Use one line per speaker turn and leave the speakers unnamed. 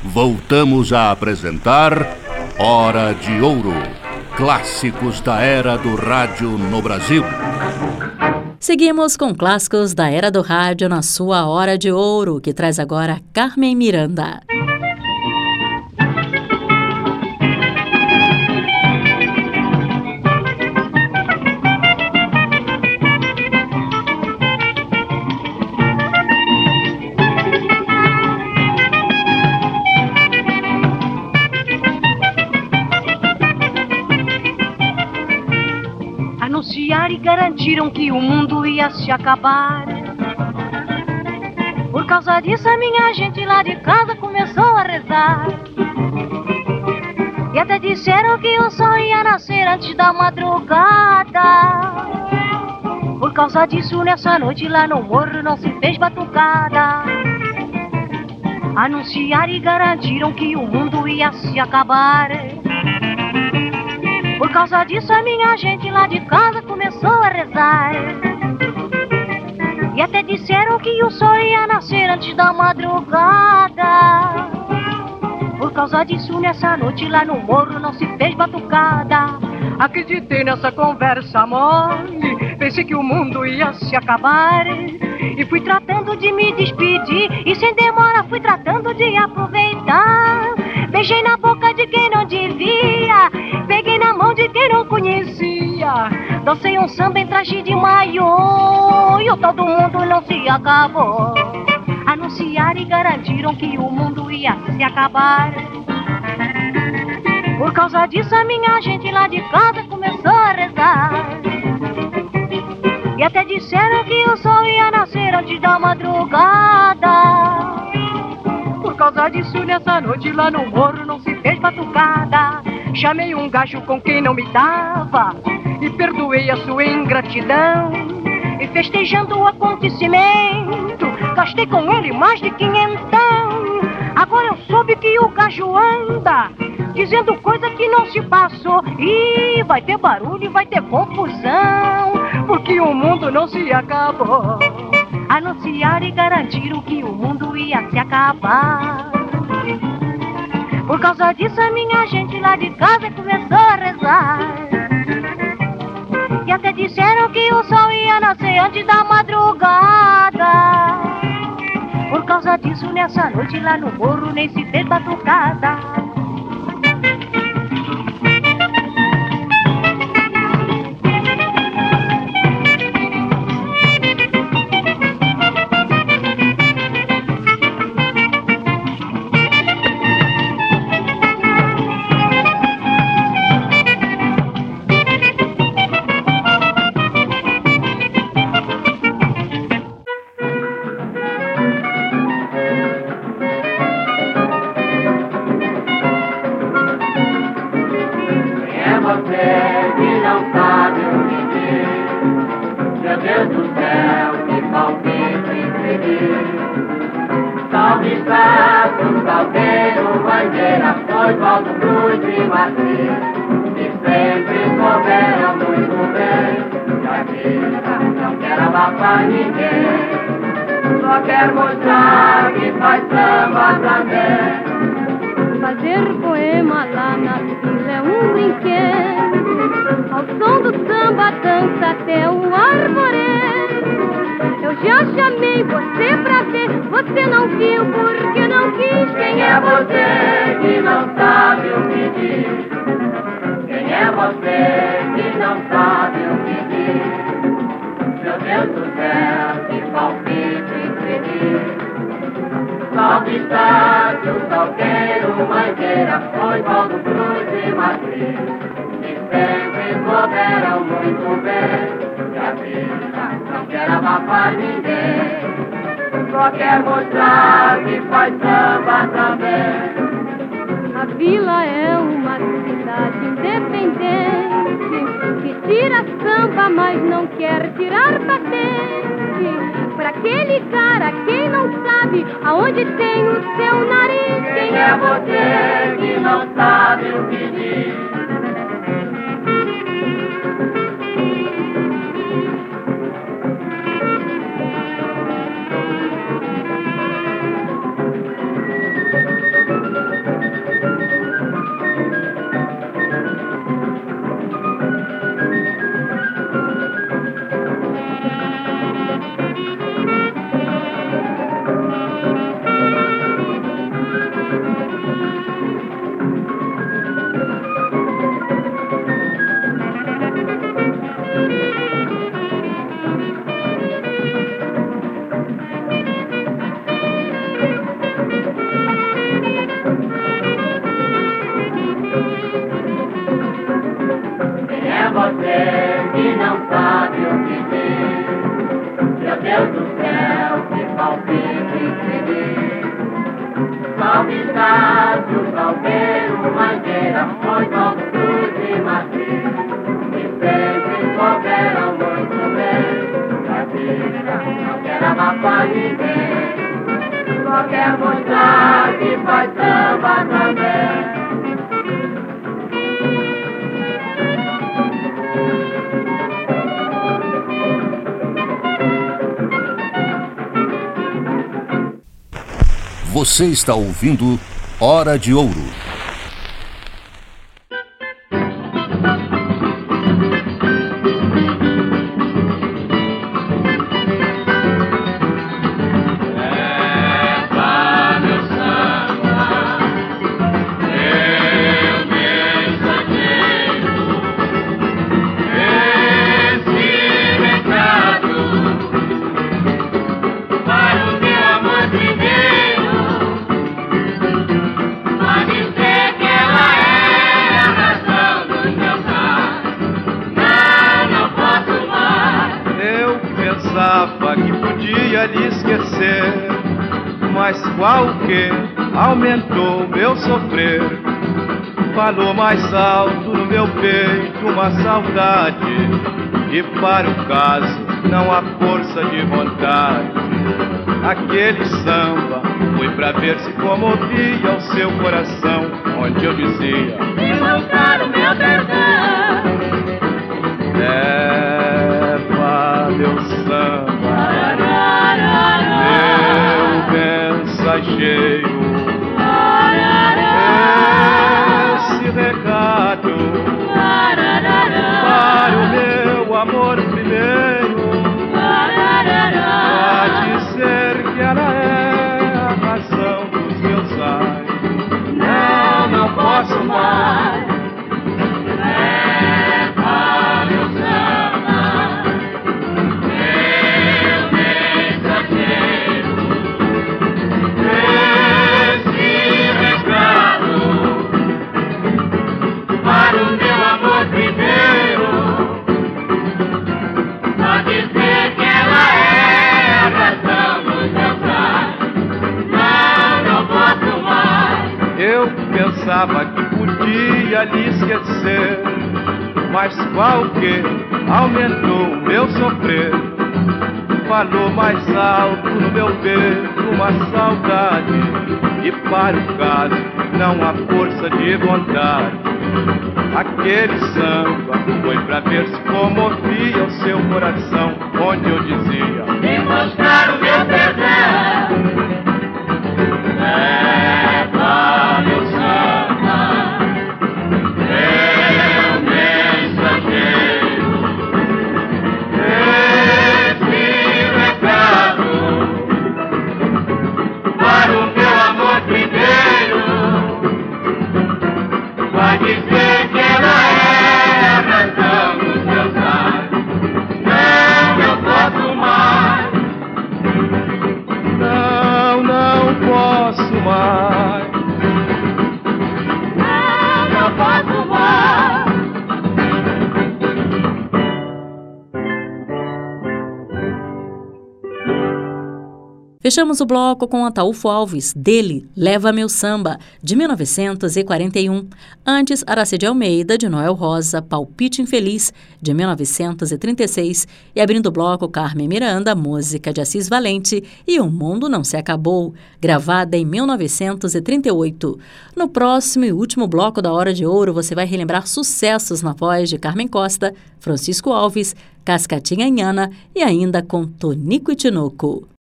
voltamos a apresentar Hora de Ouro, clássicos da era do rádio no Brasil.
Seguimos com clássicos da era do rádio na sua Hora de Ouro, que traz agora Carmen Miranda.
Anunciaram e garantiram que o mundo ia se acabar. Por causa disso a minha gente lá de casa começou a rezar. E até disseram que o sol ia nascer antes da madrugada. Por causa disso nessa noite lá no morro não se fez batucada. Anunciaram e garantiram que o mundo ia se acabar. Por causa disso a minha gente lá de casa começou a rezar. E até disseram que o sol ia nascer antes da madrugada. Por causa disso nessa noite lá no morro não se fez batucada. Acreditei nessa conversa mole, pensei que o mundo ia se acabar. E fui tratando de me despedir, e sem demora fui tratando de aproveitar. Beijei na boca de quem não devia, peguei na mão de quem não conhecia. Dancei um samba em traje de maiô, e o tal do mundo não se acabou. Anunciaram e garantiram que o mundo ia se acabar. Por causa disso a minha gente lá de casa começou a rezar. E até disseram que o sol ia nascer antes da madrugada. Por causa disso nessa noite lá no morro não se fez batucada. Chamei um gajo com quem não me dava e perdoei a sua ingratidão. E festejando o acontecimento gastei com ele mais de 500. Agora eu soube que o gajo anda dizendo coisa que não se passou. E vai ter barulho e vai ter confusão, porque o mundo não se acabou. Anunciaram e garantiram que o mundo ia se acabar. Por causa disso a minha gente lá de casa começou a rezar. E até disseram que o sol ia nascer antes da madrugada. Por causa disso nessa noite lá no morro nem se fez batucada.
Fazer poema lá na vila é um brinquedo. Ao som do samba dança até o arvoredo. Eu já chamei você pra ver, você não viu porque não quis. Quem é você que não sabe o que diz? Quem é você que não sabe o que diz? Meu Deus do céu, que palpite infeliz. Salve Estácio, Salgueiro, Mangueira, Oswaldo Cruz e Matriz, que sempre souberam muito bem que a vida não quer abafar ninguém, só quer mostrar que faz samba também. A vila é uma cidade independente, que tira samba, mas não quer tirar patente. Pra aquele cara, quem não sabe aonde tem o seu nariz? Quem é você que não sabe o que diz?
salgueiro, mangueira, foi Novo Cruz e Madrid. E sempre souberam muito bem que a vida não quer amar pra ninguém. Só quer mostrar que faz samba também.
Você está ouvindo Hora de Ouro.
Aumentou meu sofrer, falou mais alto no meu peito uma saudade, e para o caso não há força de vontade. Aquele samba foi pra ver se comovia o seu coração, onde eu dizia:
demonstrar o meu perdão.
Leva meu samba, meu mensageiro, esse recado para o meu amor primeiro, a dizer que ela é a razão dos meus ais. Não posso mais. Pensava que podia lhe esquecer, mas qualquer aumentou o meu sofrer, falou mais alto no meu peito uma saudade, e para o caso não há força de vontade. Aquele samba foi pra ver se comovia o seu coração, onde eu dizia:
demonstrar o meu perdão. Leva meu samba, meu mensageiro, esse recado para o meu amor primeiro, vai dizer que ela é a razão dos meus ais. Não posso mais.
Não posso mais.
Não posso mais.
Fechamos o bloco com Ataúfo Alves, dele, Leva Meu Samba, de 1941. Antes, Aracide Almeida, de Noel Rosa, Palpite Infeliz, de 1936. E abrindo o bloco, Carmen Miranda, música de Assis Valente, e O Mundo Não Se Acabou, gravada em 1938. No próximo e último bloco da Hora de Ouro, você vai relembrar sucessos na voz de Carmen Costa, Francisco Alves, Cascatinha Inhana e ainda com Tonico e Tinoco.